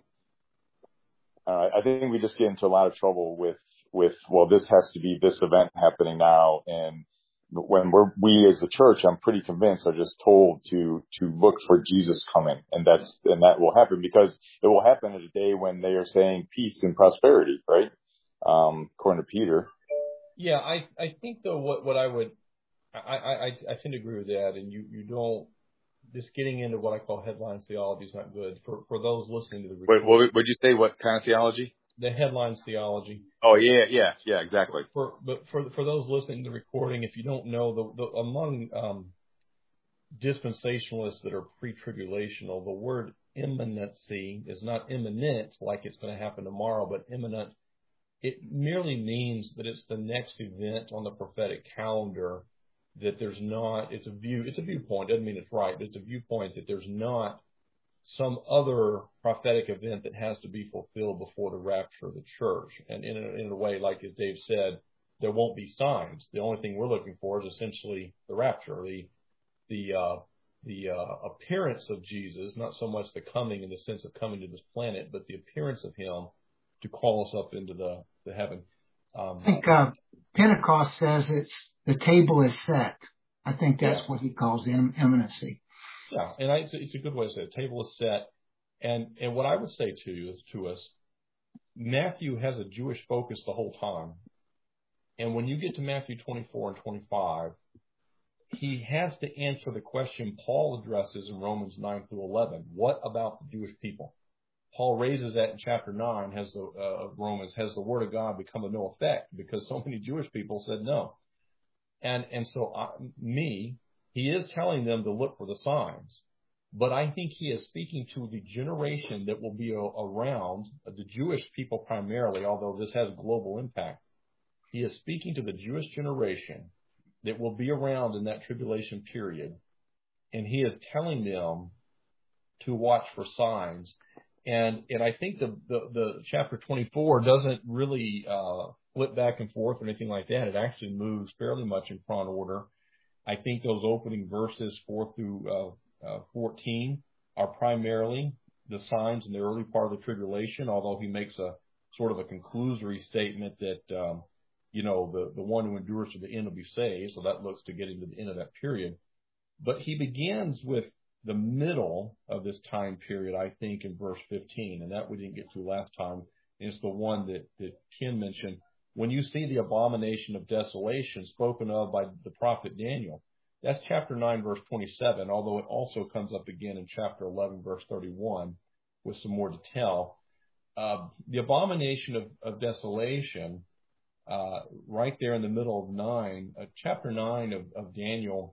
uh, I think we just get into a lot of trouble with, with, well, this has to be this event happening now. And when we're, we as a church, I'm pretty convinced, are just told to, to look for Jesus coming. And that's, and that will happen because it will happen at a day when they are saying peace and prosperity, right? Um, according to Peter. Yeah. I, I think though, what, what I would, I, I, I tend to agree with that. And you, you don't, just getting into what I call headlines theology is not good for, for those listening to the recording. Wait, what would you say? What kind of theology? The headlines theology. Oh yeah, yeah, yeah, exactly. For, but for, for those listening to the recording, if you don't know, the, the among, um, dispensationalists that are pre-tribulational, the word imminency is not imminent, like it's going to happen tomorrow, but imminent. it merely means that it's the next event on the prophetic calendar, that there's not, it's a view, it's a viewpoint, doesn't mean it's right, but it's a viewpoint that there's not some other prophetic event that has to be fulfilled before the rapture of the church. And in a, in a way, like as Dave said, there won't be signs. The only thing we're looking for is essentially the rapture, the the uh, the uh, appearance of Jesus, not so much the coming in the sense of coming to this planet, but the appearance of him to call us up into the, the heaven. Um, I think uh, Pentecost says it's the table is set. I think that's yeah. what he calls im- imminency. Yeah, and I, it's, a, it's a good way to say it. The table is set. And and what I would say to you, to us, Matthew has a Jewish focus the whole time. And when you get to Matthew twenty-four and twenty-five, he has to answer the question Paul addresses in Romans nine through eleven. What about the Jewish people? Paul raises that in chapter nine has the, uh, of Romans. Has the word of God become of no effect? Because so many Jewish people said no. And and so I, me, he is telling them to look for the signs. But I think he is speaking to the generation that will be a, around, uh, the Jewish people primarily, although this has global impact. He is speaking to the Jewish generation that will be around in that tribulation period. And he is telling them to watch for signs. And and I think the, the, the chapter twenty-four doesn't really uh, flip back and forth or anything like that. It actually moves fairly much in front order. I think those opening verses four through uh, uh, fourteen are primarily the signs in the early part of the tribulation, although he makes a sort of a conclusory statement that, um, you know, the, the one who endures to the end will be saved. So that looks to getting to the end of that period. But he begins with the middle of this time period, I think, in verse fifteen, and that we didn't get to last time. It's the one that, that Ken mentioned. When you see the abomination of desolation spoken of by the prophet Daniel, that's chapter nine, verse twenty-seven, although it also comes up again in chapter eleven, verse thirty-one, with some more detail. Uh, the abomination of, of desolation, uh, right there in the middle of nine, uh, chapter nine of, of Daniel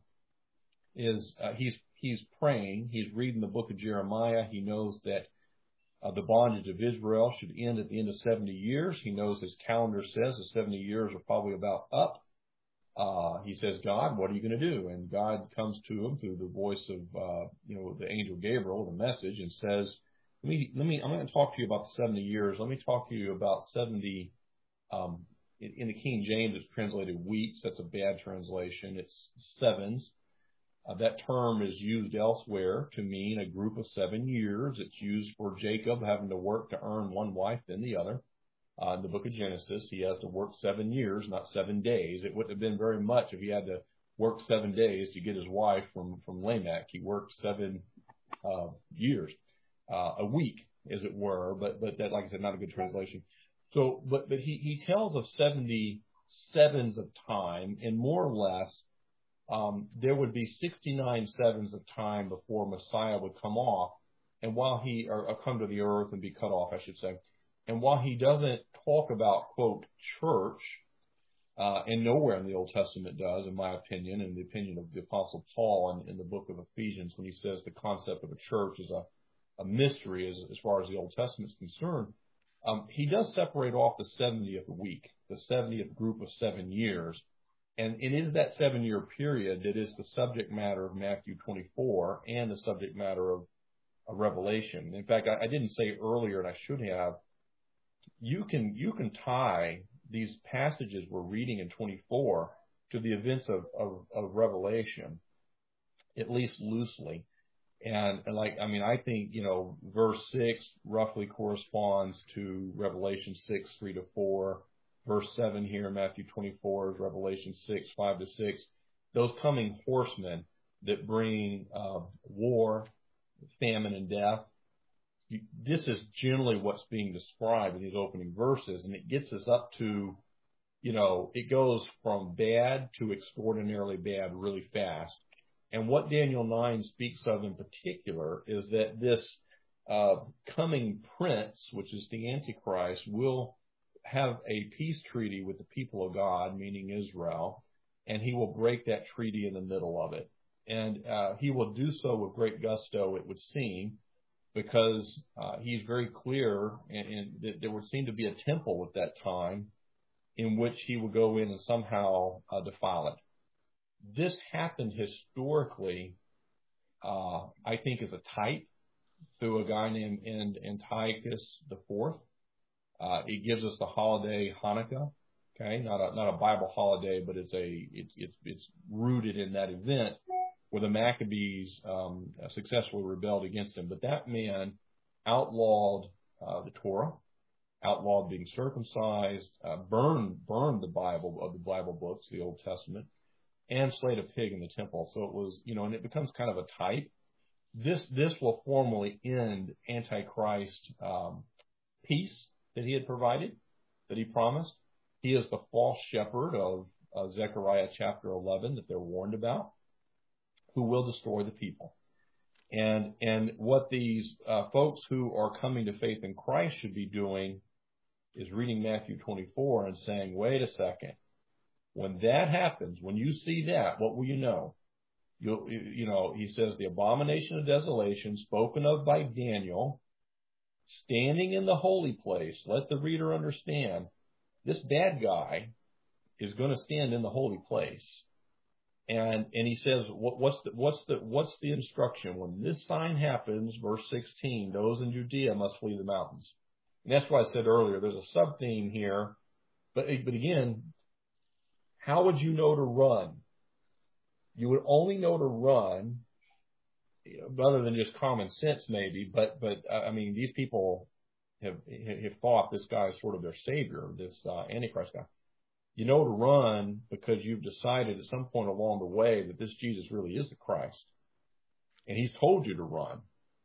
is, uh, he's He's praying. He's reading the book of Jeremiah. He knows that uh, the bondage of Israel should end at the end of seventy years. He knows his calendar says the seventy years are probably about up. Uh, he says, God, what are you going to do? And God comes to him through the voice of, uh, you know, the angel Gabriel, the message, and says, let me, let me, I'm going to talk to you about the seventy years. Let me talk to you about seventy, um, in, in the King James, it's translated weeks. That's a bad translation. It's sevens. Uh, that term is used elsewhere to mean a group of seven years. It's used for Jacob having to work to earn one wife, then the other. Uh, in the book of Genesis, he has to work seven years, not seven days. It wouldn't have been very much if he had to work seven days to get his wife from, from Lamech. He worked seven uh, years, uh, a week, as it were. But but that, like I said, not a good translation. So, but but he he tells of seventy sevens of time, and more or less, Um, there would be sixty-nine sevens of time before Messiah would come off, and while he, or, or come to the earth and be cut off, I should say. And while he doesn't talk about, quote, church, uh, and nowhere in the Old Testament does, in my opinion, and the opinion of the Apostle Paul in, in the book of Ephesians, when he says the concept of a church is a, a mystery as, as far as the Old Testament is concerned, um, he does separate off the seventieth week, the seventieth group of seven years. And it is that seven-year period that is the subject matter of Matthew twenty-four and the subject matter of, of Revelation. In fact, I, I didn't say earlier, and I should have, you can you can tie these passages we're reading in twenty-four to the events of, of, of Revelation, at least loosely. And, and like, I mean, I think, you know, verse six roughly corresponds to Revelation six, three to four. Verse seven here in Matthew twenty-four is Revelation six, five to six. Those coming horsemen that bring uh, war, famine, and death. You, this is generally what's being described in these opening verses, and it gets us up to, you know, it goes from bad to extraordinarily bad really fast. And what Daniel nine speaks of in particular is that this uh, coming prince, which is the Antichrist, will have a peace treaty with the people of God, meaning Israel, and he will break that treaty in the middle of it. And uh, he will do so with great gusto, it would seem. because uh, he's very clear, and, and that there would seem to be a temple at that time in which he would go in and somehow uh, defile it. This happened historically, uh, I think, as a type through a guy named Antiochus the Fourth. Uh, it gives us the holiday Hanukkah. Okay, not a not a Bible holiday, but it's a it's it's it's rooted in that event where the Maccabees um, successfully rebelled against him. But that man outlawed uh, the Torah, outlawed being circumcised, uh, burned burned the Bible of the Bible books, the Old Testament, and slayed a pig in the temple. So it was, you know, and it becomes kind of a type. This this will formally end Antichrist um, peace that he had provided, that he promised. He is the false shepherd of uh, Zechariah chapter eleven that they're warned about, who will destroy the people. And and what these uh, folks who are coming to faith in Christ should be doing is reading Matthew twenty-four and saying, wait a second, when that happens, when you see that, what will you know? You'll, you know, he says the abomination of desolation spoken of by Daniel, standing in the holy place. Let the reader understand, this bad guy is going to stand in the holy place. And and he says, what, what's the what's the what's the instruction? When this sign happens, verse sixteen, those in Judea must flee the mountains. And that's why I said earlier, there's a sub theme here. But but again, how would you know to run? You would only know to run, you know, other than just common sense, maybe. But but uh, I mean, these people have have thought this guy is sort of their savior, this uh, Antichrist guy. You know to run because you've decided at some point along the way that this Jesus really is the Christ, and he's told you to run.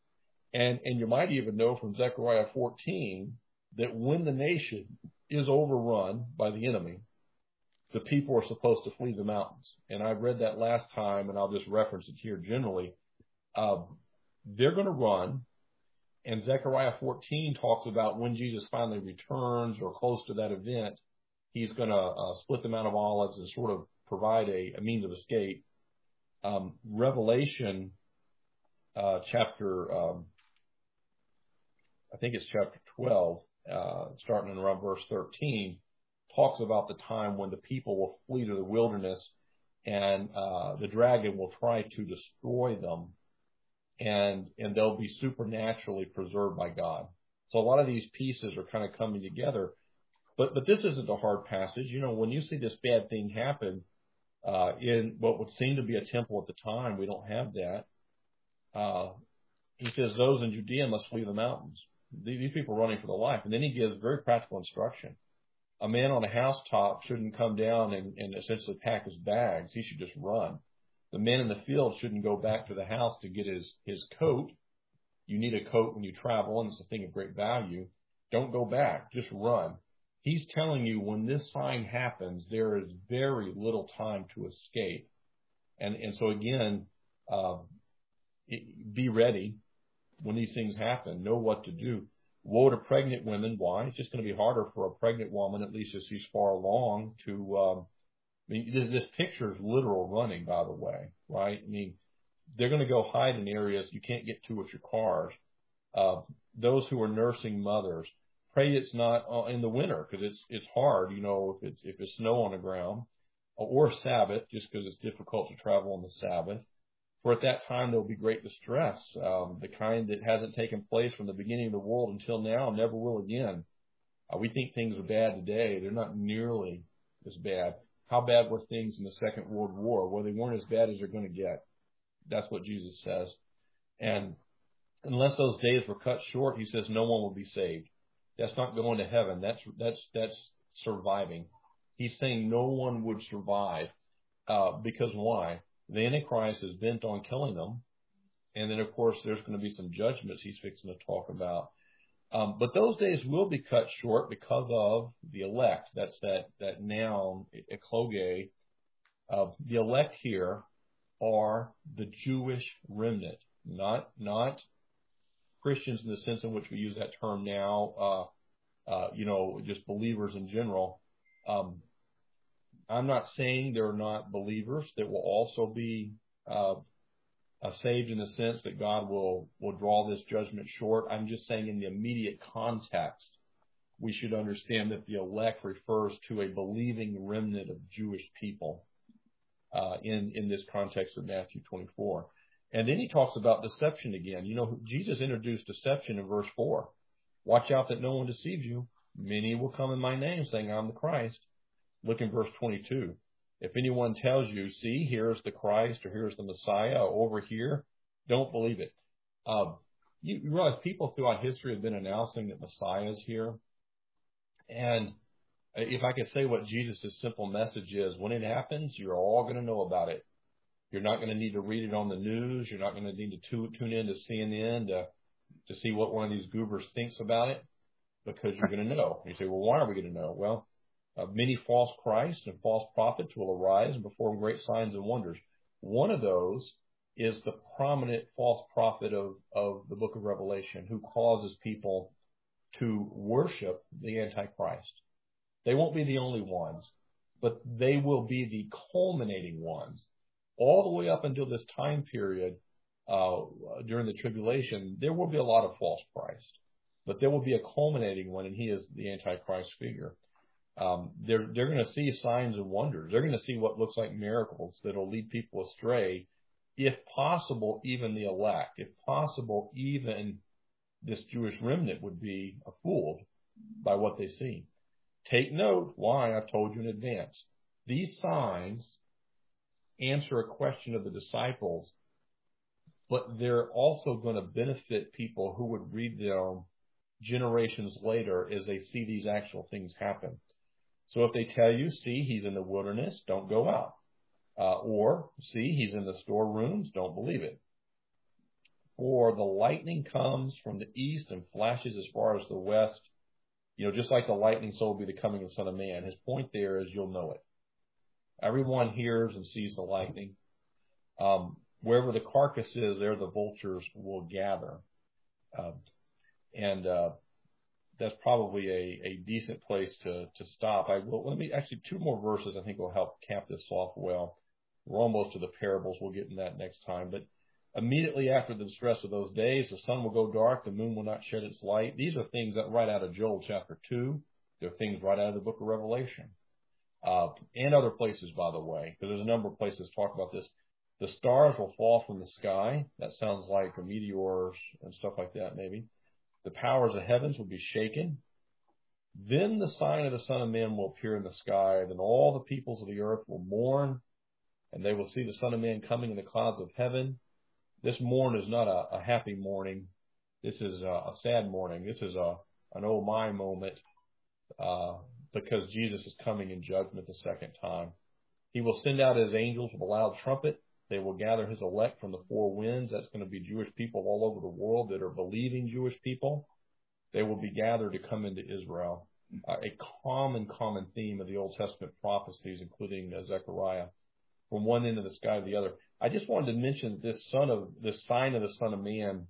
And and you might even know from Zechariah fourteen that when the nation is overrun by the enemy, the people are supposed to flee the mountains. And I read that last time, and I'll just reference it here generally. Uh, they're going to run, and Zechariah fourteen talks about when Jesus finally returns or close to that event, he's going to uh, split the Mount of Olives and sort of provide a, a means of escape. Um, Revelation uh, chapter, um, I think it's chapter twelve, uh, starting in around verse thirteen, talks about the time when the people will flee to the wilderness, and uh, the dragon will try to destroy them, and and they'll be supernaturally preserved by God. So a lot of these pieces are kind of coming together. But but this isn't a hard passage. You know, when you see this bad thing happen uh, in what would seem to be a temple at the time, we don't have that. Uh, he says those in Judea must flee the mountains. These people are running for their life. And then he gives very practical instruction. A man on a housetop shouldn't come down and, and essentially pack his bags. He should just run. The man in the field shouldn't go back to the house to get his, his coat. You need a coat when you travel, and it's a thing of great value. Don't go back. Just run. He's telling you when this sign happens, there is very little time to escape. And, and so again, uh, it, be ready when these things happen. Know what to do. Woe to pregnant women. Why? It's just going to be harder for a pregnant woman, at least as she's far along, to, um, I mean, this, this picture is literal running, by the way, right? I mean, they're going to go hide in areas you can't get to with your cars. Uh, those who are nursing mothers, pray it's not uh, in the winter, because it's it's hard, you know, if it's if it's snow on the ground, or Sabbath, just because it's difficult to travel on the Sabbath. For at that time there will be great distress, um, the kind that hasn't taken place from the beginning of the world until now, never will again. Uh, we think things are bad today. They're not nearly as bad. How bad were things in the Second World War? Well, they weren't as bad as they're going to get. That's what Jesus says. And unless those days were cut short, he says no one will be saved. That's not going to heaven. That's that's that's surviving. He's saying no one would survive. Uh, because why? The Antichrist is bent on killing them. And then, of course, there's going to be some judgments he's fixing to talk about. Um, but those days will be cut short because of the elect. That's that, that noun, ekloge. Uh, the elect here are the Jewish remnant, not not Christians in the sense in which we use that term now, uh, uh, you know, just believers in general. Um, I'm not saying they're not believers that will also be uh, uh, saved in the sense that God will, will draw this judgment short. I'm just saying in the immediate context, we should understand that the elect refers to a believing remnant of Jewish people uh, in, in this context of Matthew twenty-four. And then he talks about deception again. You know, Jesus introduced deception in verse four. Watch out that no one deceives you. Many will come in my name saying I'm the Christ. Look in verse twenty-two. If anyone tells you, see, here's the Christ or here's the Messiah over here, don't believe it. Uh, you, you realize people throughout history have been announcing that Messiah is here. And if I could say what Jesus' simple message is, when it happens, you're all going to know about it. You're not going to need to read it on the news. You're not going to need to tune in to C N N to, to see what one of these goobers thinks about it, because you're going to know. You say, well, why are we going to know? Well, uh, many false Christs and false prophets will arise and perform great signs and wonders. One of those is the prominent false prophet of, of the book of Revelation, who causes people to worship the Antichrist. They won't be the only ones, but they will be the culminating ones. All the way up until this time period, uh, during the tribulation, there will be a lot of false Christ, but there will be a culminating one, and he is the Antichrist figure. Um, they're, they're going to see signs and wonders. They're going to see what looks like miracles that will lead people astray. If possible, even the elect. If possible, even this Jewish remnant would be fooled by what they see. Take note, why? I've told you in advance. These signs answer a question of the disciples, but they're also going to benefit people who would read them generations later as they see these actual things happen. So if they tell you, see, he's in the wilderness, don't go out. Uh, or, see, he's in the storerooms, don't believe it. For the lightning comes from the east and flashes as far as the west. You know, just like the lightning, so will be the coming of the Son of Man. His point there is you'll know it. Everyone hears and sees the lightning. Um, wherever the carcass is, there the vultures will gather. Uh, and uh, that's probably a, a decent place to, to stop. I will, let me, actually, two more verses I think will help cap this off well. We're almost to the parables. We'll get in that next time. But immediately after the distress of those days, the sun will go dark, the moon will not shed its light. These are things that right out of Joel chapter two. They're things right out of the book of Revelation. Uh, and other places, by the way, because there's a number of places talk about this. The stars will fall from the sky. That sounds like a meteor and stuff like that, maybe. The powers of heavens will be shaken. Then the sign of the Son of Man will appear in the sky. Then all the peoples of the earth will mourn, and they will see the Son of Man coming in the clouds of heaven. This mourn is not a, a happy mourning. This is a, a sad mourning. This is a an oh my moment, uh, because Jesus is coming in judgment the second time. He will send out his angels with a loud trumpet. They will gather his elect from the four winds. That's going to be Jewish people all over the world that are believing Jewish people. They will be gathered to come into Israel. Uh, a common, common theme of the Old Testament prophecies, including uh, Zechariah, from one end of the sky to the other. I just wanted to mention this son of this sign of the Son of Man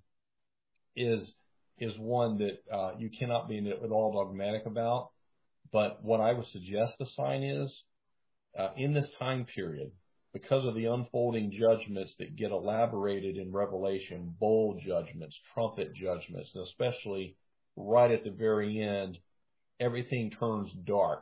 is is one that uh, you cannot be at all dogmatic about. But what I would suggest the sign is, uh, in this time period, because of the unfolding judgments that get elaborated in Revelation, bowl judgments, trumpet judgments, and especially right at the very end, everything turns dark.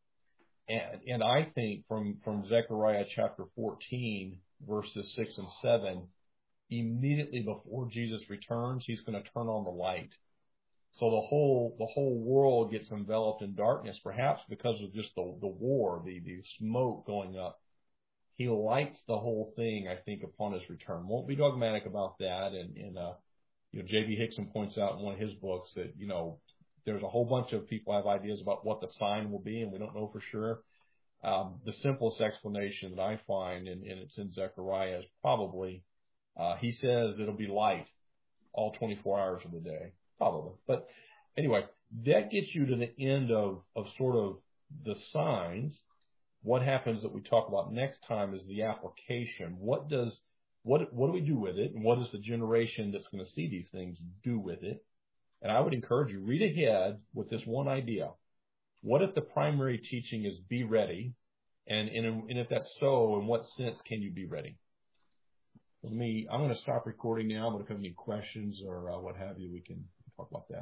And, and I think from, from Zechariah chapter fourteen, verses six and seven, immediately before Jesus returns, he's going to turn on the light. So the whole the whole world gets enveloped in darkness, perhaps because of just the, the war, the, the smoke going up. He lights the whole thing, I think, upon his return. Won't be dogmatic about that. And, and uh, you know, J B Hickson points out in one of his books that, you know, there's a whole bunch of people have ideas about what the sign will be, and we don't know for sure. Um, the simplest explanation that I find, and, and it's in Zechariah, is probably uh, he says it'll be light all twenty-four hours of the day, probably. But anyway, that gets you to the end of, of sort of the signs. What happens that we talk about next time is the application. What does what what do we do with it, and what does the generation that's going to see these things do with it? And I would encourage you, read ahead with this one idea. What if the primary teaching is be ready? And, and, and if that's so, in what sense can you be ready? Let me, I'm going to stop recording now, but if you have any questions or uh, what have you, we can talk about that.